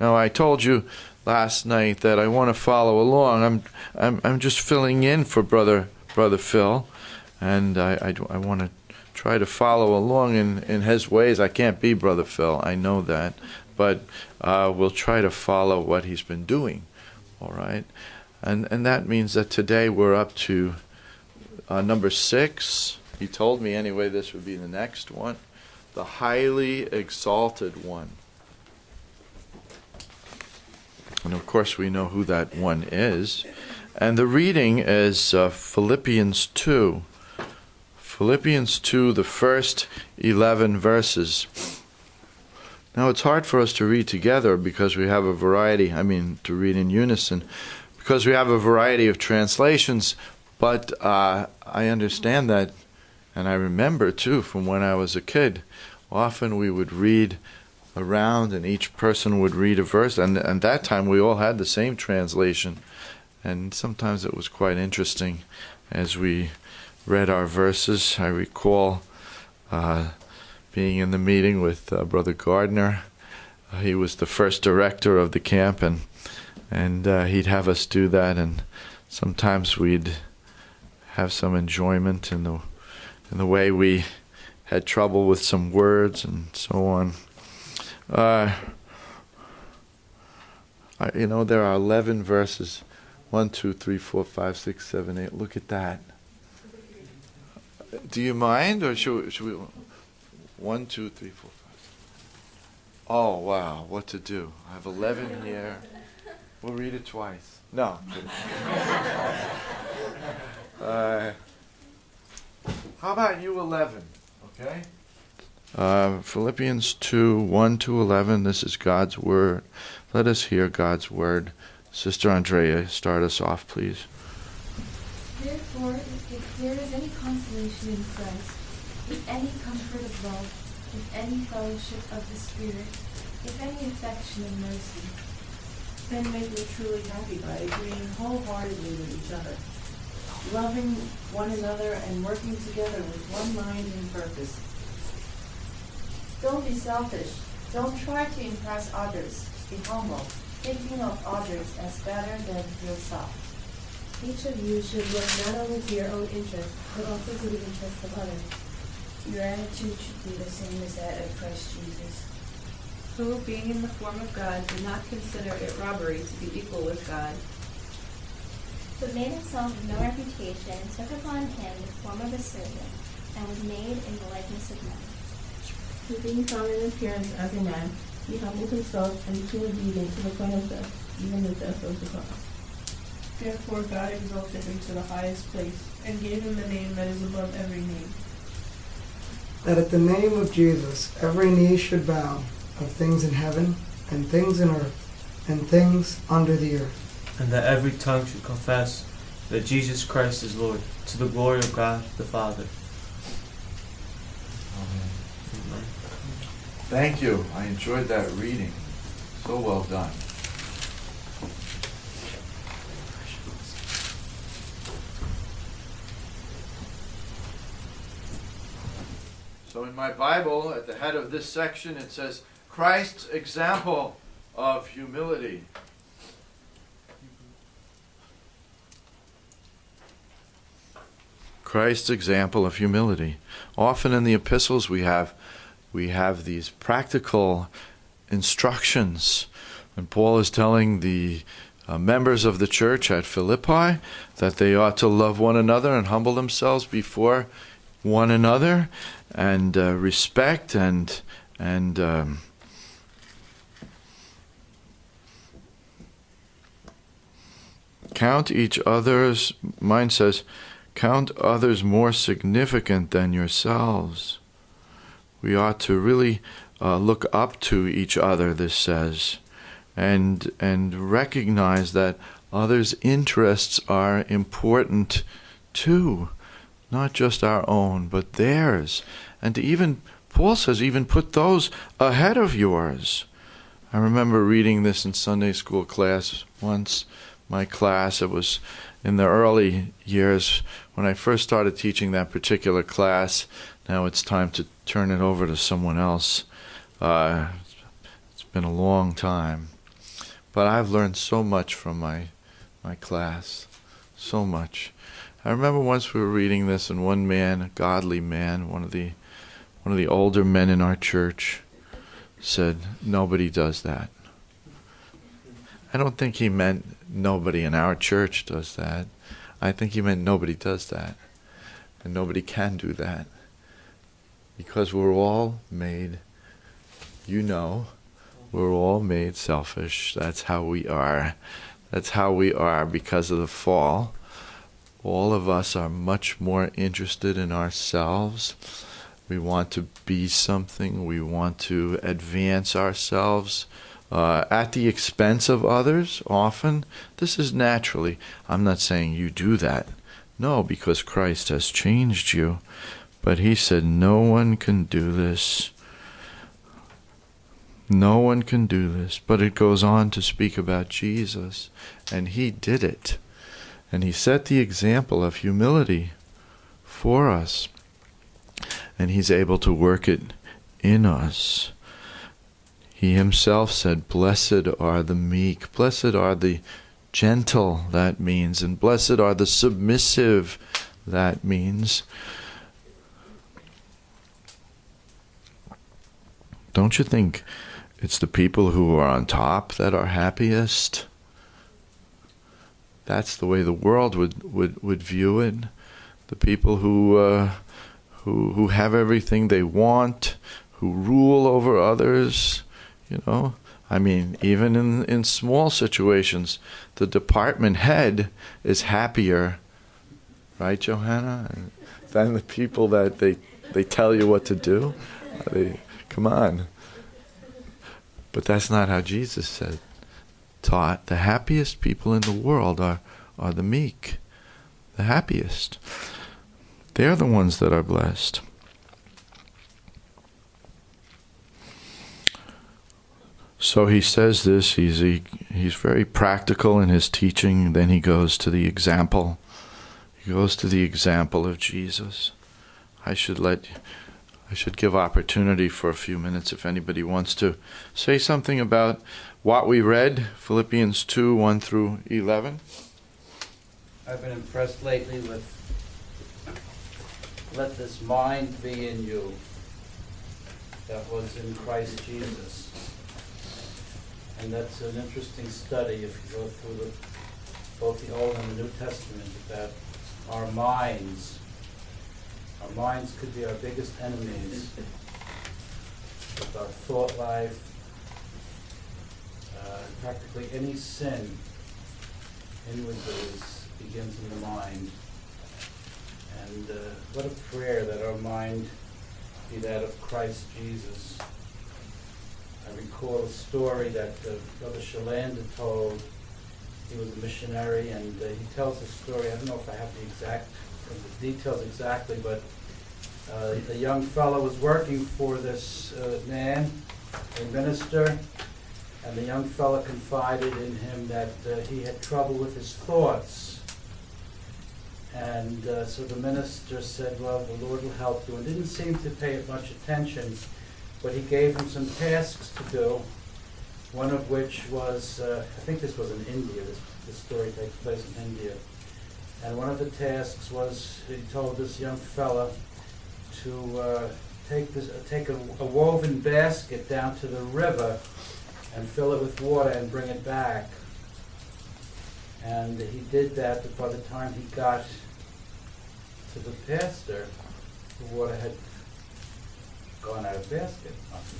Now, I told you last night that I want to follow along. I'm just filling in for Brother Phil, and I want to try to follow along in his ways. I can't be Brother Phil, I know that, but we'll try to follow what he's been doing, all right? And that means that today we're up to number 6. He told me anyway this would be the next one, the highly exalted one. And of course we know who that one is. And the reading is Philippians 2. Philippians 2, the first 11 verses. Now it's hard for us to read together because we have a variety, to read in unison, because we have a variety of translations, but I understand that, and I remember too from when I was a kid, often we would read around and each person would read a verse, and that time we all had the same translation, and sometimes it was quite interesting as we read our verses. I recall being in the meeting with Brother Gardner. He was the first director of the camp, and he'd have us do that, and sometimes we'd have some enjoyment in the way we had trouble with some words and so on. There are 11 verses. 1, 2, 3, 4, 5, 6, 7, 8. Look at that. Do you mind, or should we? 1, 2, 3, 4, 5. Oh wow, what to do? I have 11 here. We'll read it twice. No. How about you 11? Okay. Philippians 2, 1 to 11. This is God's word. Let us hear God's word. Sister Andrea, start us off, please. Therefore, if there is any consolation in Christ, if any comfort of love, if any fellowship of the Spirit, if any affection and mercy, then make me truly happy by agreeing wholeheartedly with each other, loving one another and working together with one mind and purpose. Don't be selfish. Don't try to impress others. Be humble, thinking of others as better than yourself. Each of you should look not only to your own interests, but also to the interests of others. Your attitude should be the same as that of Christ Jesus, who, being in the form of God, did not consider it robbery to be equal with God, but made himself of no reputation, and took upon him the form of a servant, and was made in the likeness of men. Who, being found in appearance as a man, he humbled himself and became obedient to the point of death, even the death of the cross. Therefore God exalted him to the highest place, and gave him the name that is above every name, that at the name of Jesus every knee should bow, of things in heaven, and things in earth, and things under the earth. And that every tongue should confess that Jesus Christ is Lord, to the glory of God the Father. Amen. Thank you. I enjoyed that reading. So well done. So in my Bible, at the head of this section, it says, Christ's example of humility. Christ's example of humility. Often in the epistles we have these practical instructions. And Paul is telling the members of the church at Philippi that they ought to love one another and humble themselves before one another, and respect and count each other's, mine says, count others more significant than yourselves. We ought to really look up to each other, this says, and recognize that others' interests are important too. Not just our own, but theirs. And to even, Paul says, even put those ahead of yours. I remember reading this in Sunday school class once. My class, it was in the early years when I first started teaching that particular class. Now it's time to turn it over to someone else. It's been a long time. But I've learned so much from my class. So much. I remember once we were reading this, and one man, a godly man, one of the older men in our church, said, "Nobody does that." I don't think he meant nobody in our church does that. I think he meant nobody does that. And nobody can do that. Because we're all made, we're all made selfish. That's how we are. That's how we are because of the fall. All of us are much more interested in ourselves. We want to be something. We want to advance ourselves at the expense of others often. This is naturally. I'm not saying you do that. No, because Christ has changed you. But he said, no one can do this. No one can do this. But it goes on to speak about Jesus. And he did it. And he set the example of humility for us. And he's able to work it in us. He himself said, "Blessed are the meek, blessed are the gentle," that means, and blessed are the submissive, that means. Don't you think it's the people who are on top that are happiest? That's the way the world would view it. The people who have everything they want, who rule over others, I mean, even in small situations, the department head is happier, right, Johanna, than the people that they tell you what to do. Come on. But that's not how Jesus taught. The happiest people in the world are the meek. The happiest. They're the ones that are blessed. So he says this, he's very practical in his teaching, then he goes to the example. He goes to the example of Jesus. I should give opportunity for a few minutes if anybody wants to say something about what we read, Philippians 2, 1 through 11. I've been impressed lately with "Let this mind be in you that was in Christ Jesus." And that's an interesting study if you go through both the Old and the New Testament, about our minds. Our minds could be our biggest enemies with our thought life. Practically any sin inwardly begins in the mind. And what a prayer that our mind be that of Christ Jesus. I recall a story that Brother Shalanda told. He was a missionary, and he tells a story. I don't know if I have the details exactly, but the young fellow was working for this man, a minister, and the young fellow confided in him that he had trouble with his thoughts. And so the minister said, "Well, the Lord will help you," and didn't seem to pay much attention. But he gave him some tasks to do, one of which was, I think this was in India, this story takes place in India. And one of the tasks was, he told this young fella to take a woven basket down to the river and fill it with water and bring it back. And he did that, but by the time he got to the pastor, the water had gone out of the basket.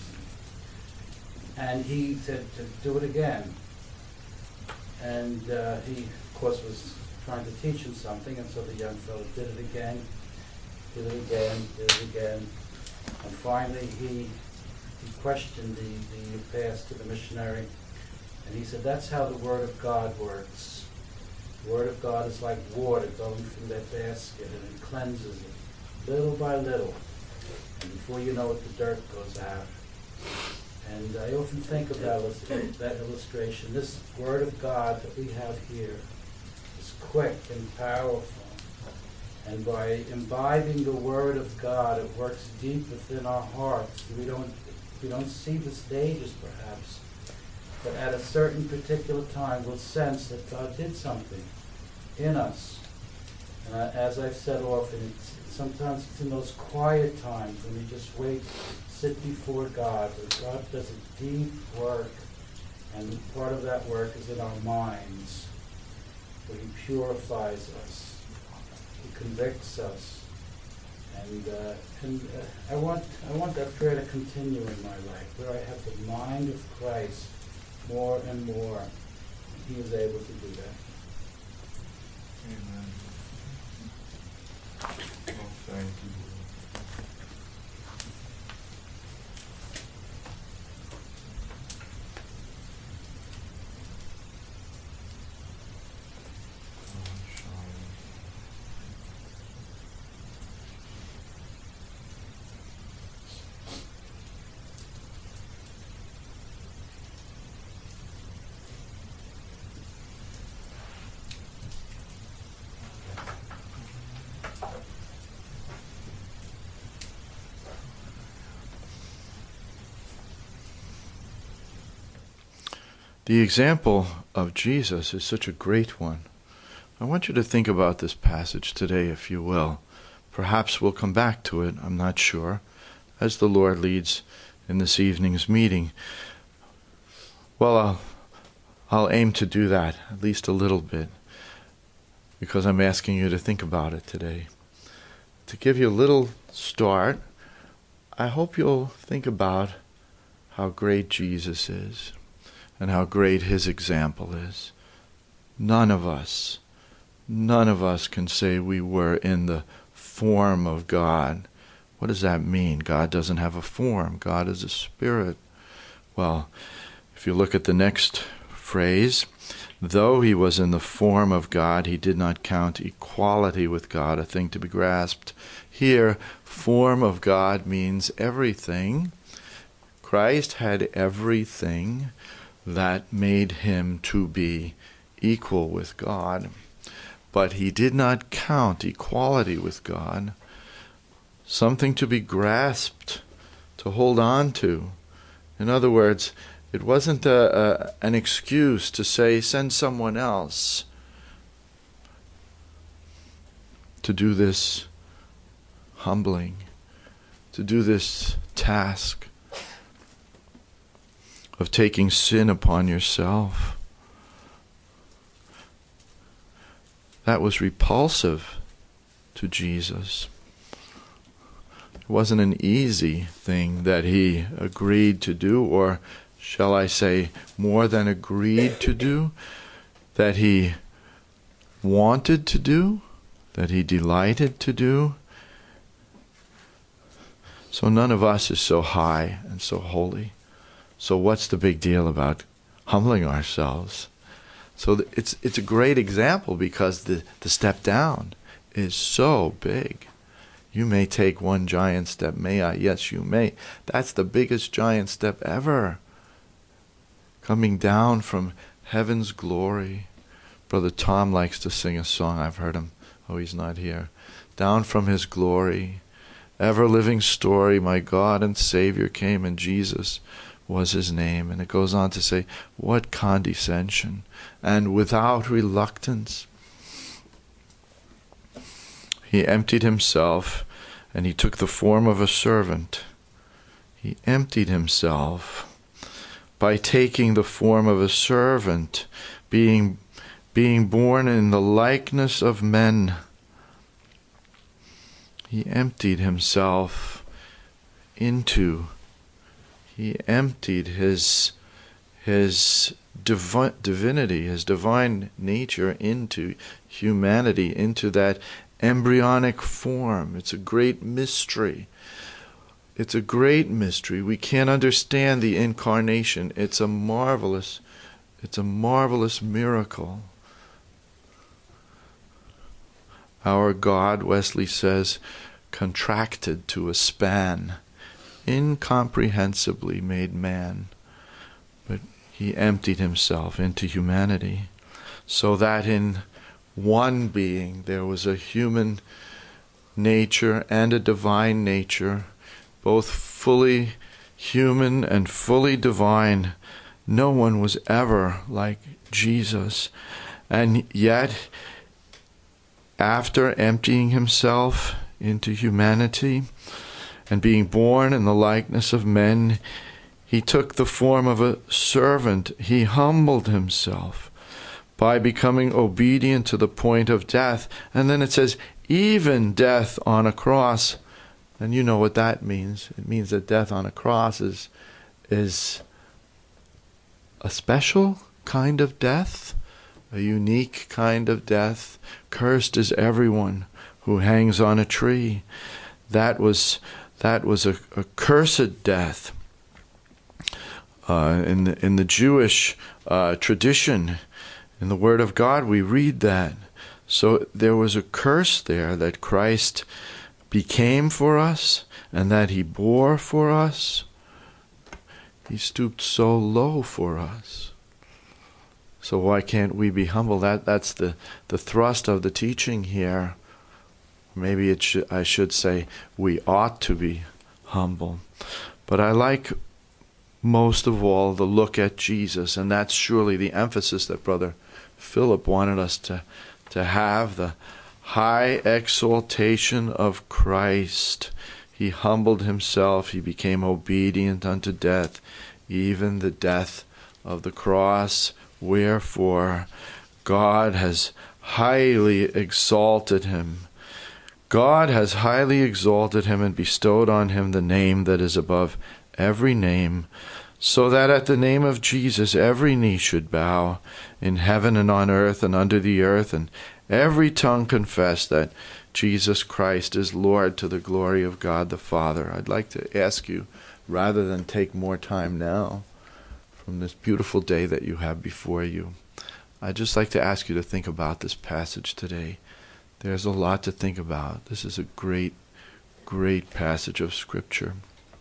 And he said to do it again. And he, of course, was trying to teach him something, and so the young fellow did it again, did it again, did it again. And finally he questioned the pastor, the missionary, and he said, "That's how the Word of God works. The Word of God is like water going through that basket, and it cleanses it little by little. And before you know it, the dirt goes out." And I often think of that illustration. This Word of God that we have here is quick and powerful. And by imbibing the Word of God, it works deep within our hearts. We don't see the stages, perhaps, but at a certain particular time we'll sense that God did something in us. And as I've said often, sometimes it's in those quiet times when we just wait, sit before God, where God does a deep work. And part of that work is in our minds, where He purifies us, He convicts us. And I want that prayer to continue in my life, where I have the mind of Christ more and more. And He is able to do that. Amen. Oh, thank you. The example of Jesus is such a great one. I want you to think about this passage today, if you will. Perhaps we'll come back to it, I'm not sure, as the Lord leads in this evening's meeting. Well, I'll aim to do that, at least a little bit, because I'm asking you to think about it today. To give you a little start, I hope you'll think about how great Jesus is and how great His example is. None of us can say we were in the form of God. What does that mean? God doesn't have a form. God is a spirit. Well, if you look at the next phrase, though He was in the form of God, He did not count equality with God a thing to be grasped. Here, form of God means everything. Christ had everything that made Him to be equal with God. But He did not count equality with God something to be grasped, to hold on to. In other words, it wasn't an excuse to say, send someone else to do this humbling, to do this task of taking sin upon yourself. That was repulsive to Jesus. It wasn't an easy thing that He agreed to do, or shall I say more than agreed to do, that He wanted to do, that He delighted to do. So none of us is so high and so holy. So what's the big deal about humbling ourselves? So it's a great example because the step down is so big. You may take one giant step, may I? Yes, you may. That's the biggest giant step ever. Coming down from heaven's glory. Brother Tom likes to sing a song. I've heard him. Oh, he's not here. Down from His glory, ever-living story, my God and Savior came, and Jesus was His name. And it goes on to say, what condescension, and without reluctance. He emptied Himself, and He took the form of a servant. He emptied Himself by taking the form of a servant, being born in the likeness of men. He emptied Himself He emptied His divinity, His divine nature into humanity, into that embryonic form. It's a great mystery. It's a great mystery. We can't understand the incarnation. It's a marvelous miracle. Our God, Wesley says, contracted to a span, incomprehensibly made man. But He emptied Himself into humanity, so that in one being there was a human nature and a divine nature, both fully human and fully divine, No one was ever like Jesus. And yet, after emptying himself into humanity and being born in the likeness of men, he took the form of a servant. He humbled himself by becoming obedient to the point of death. And then it says, even death on a cross. And you know what that means. It means that death on a cross is a special kind of death, a unique kind of death. Cursed is everyone who hangs on a tree. That was a cursed death. In the Jewish tradition, in the Word of God, we read that. So there was a curse there that Christ became for us and that he bore for us. He stooped so low for us. So why can't we be humble? That's the thrust of the teaching here. Maybe I should say we ought to be humble. But I like most of all the look at Jesus, and that's surely the emphasis that Brother Philip wanted us to have, the high exaltation of Christ. He humbled himself. He became obedient unto death, even the death of the cross. Wherefore, God has highly exalted him. God has highly exalted him and bestowed on him the name that is above every name, so that at the name of Jesus every knee should bow, in heaven and on earth and under the earth, and every tongue confess that Jesus Christ is Lord, to the glory of God the Father. I'd like to ask you, rather than take more time now from this beautiful day that you have before you, I'd just like to ask you to think about this passage today. There's a lot to think about. This is a great, great passage of Scripture.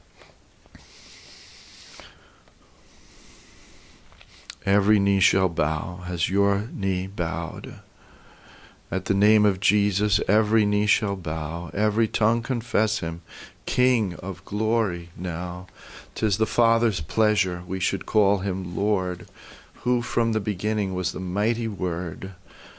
Every knee shall bow. Has your knee bowed? At the name of Jesus, every knee shall bow, every tongue confess him, King of glory now. 'Tis the Father's pleasure we should call him Lord, who from the beginning was the mighty Word.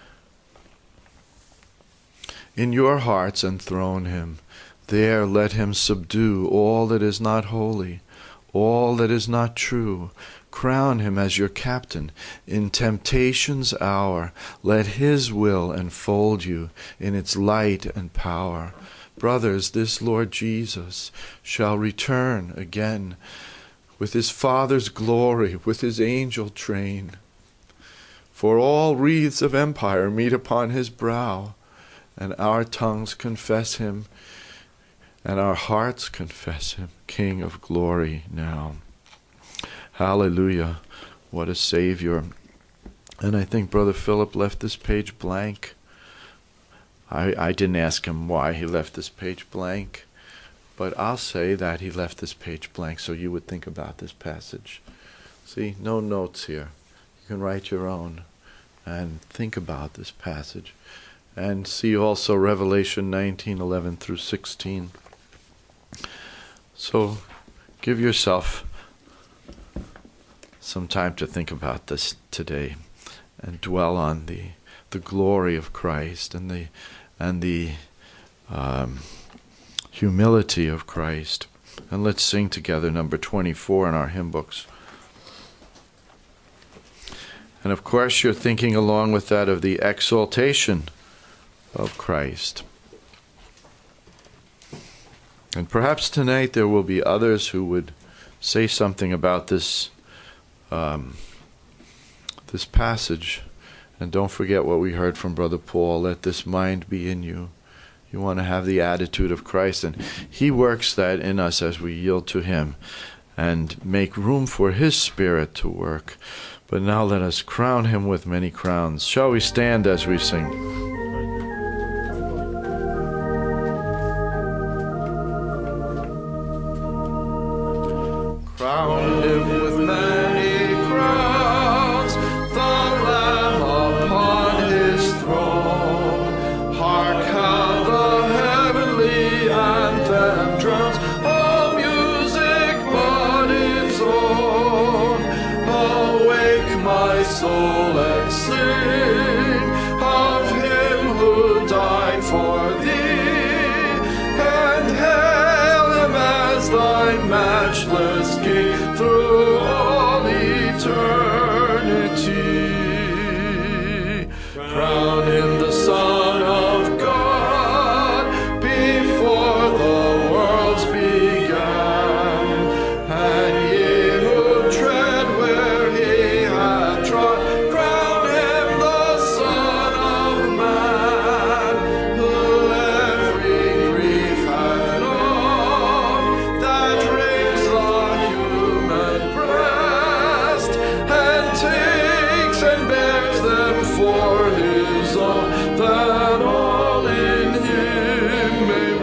In your hearts enthrone him. There let him subdue all that is not holy, all that is not true. Crown him as your captain in temptation's hour. Let his will enfold you in its light and power. Brothers, this Lord Jesus shall return again with his Father's glory, with his angel train. For all wreaths of empire meet upon his brow, and our tongues confess him, and our hearts confess him, King of glory now. Hallelujah. What a Savior. And I think Brother Philip left this page blank. I didn't ask him why he left this page blank, but I'll say that he left this page blank so you would think about this passage. See, no notes here. You can write your own and think about this passage. And see also Revelation 19:11 through 16. So give yourself some time to think about this today and dwell on the glory of Christ and the humility of Christ. And let's sing together number 24 in our hymn books. And of course you're thinking along with that of the exaltation of Christ. And perhaps tonight there will be others who would say something about this this passage. And don't forget what we heard from Brother Paul, let this mind be in you. You want to have the attitude of Christ, and he works that in us as we yield to him and make room for his Spirit to work. But now let us crown him with many crowns. Shall we stand as we sing? Crown him with many crowns, the Lamb upon his throne. Hark how the heavenly anthem drones, all music but its own. soul and sing of him who died for thee, and hail him as thy matchless King through all eternity. Crown him the Son of God before the worlds began, and ye who tread where he hath trod, crown him the Son of Man, who every grief hath known that wrings the human breast, and takes and bears them for his own, that all in him may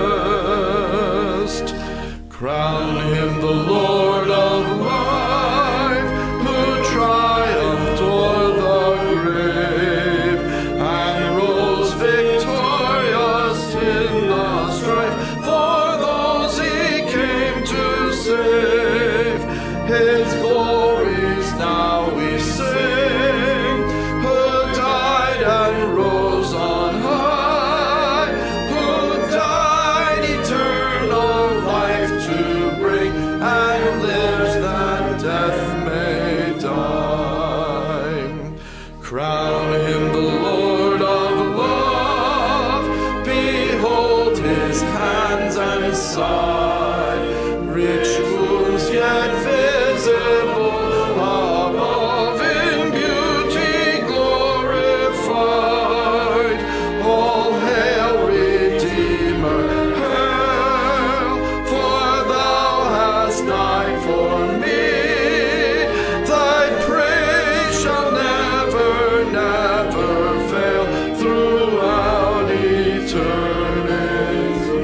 rest. Crown him the Lord of life, who triumphed o'er the grave, and rose victorious in the strife for those he came to save. His glories now we sing, who died and rose on high, who died eternal life to bring, and lives that death may die. Crown him the Lord of love, behold his hands and side, rich wounds yet visible above, in beauty glorified. All hail, Redeemer, hail, for thou hast died for me. Thy praise shall never, never fail throughout eternity.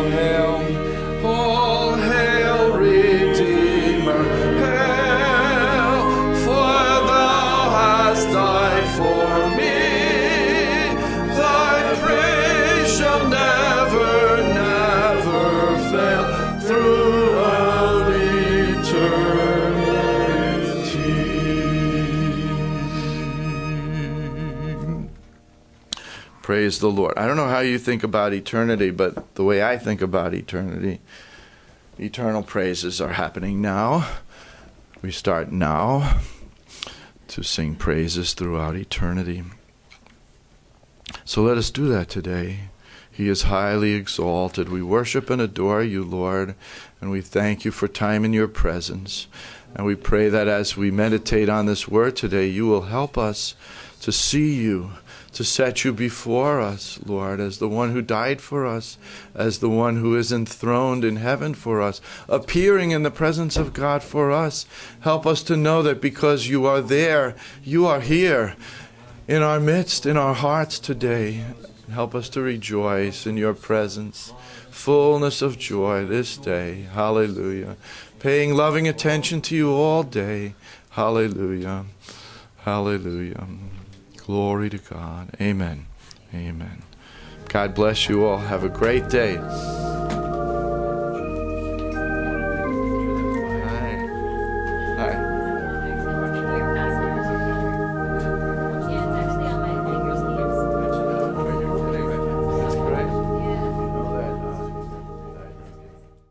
All hail, Redeemer, hail, for thou hast died for me. Thy praise shall never, never fail throughout eternity. Praise the Lord. I don't know how you think about eternity, but the way I think about eternity, eternal praises are happening now. We start now to sing praises throughout eternity. So let us do that today. He is highly exalted. We worship and adore you, Lord, and we thank you for time in your presence. And we pray that as we meditate on this word today, you will help us to see you, to set you before us, Lord, as the one who died for us, as the one who is enthroned in heaven for us, appearing in the presence of God for us. Help us to know that because you are there, you are here in our midst, in our hearts today. Help us to rejoice in your presence, fullness of joy this day. Hallelujah. Paying loving attention to you all day. Hallelujah. Hallelujah. Glory to God. Amen. Amen. God bless you all. Have a great day.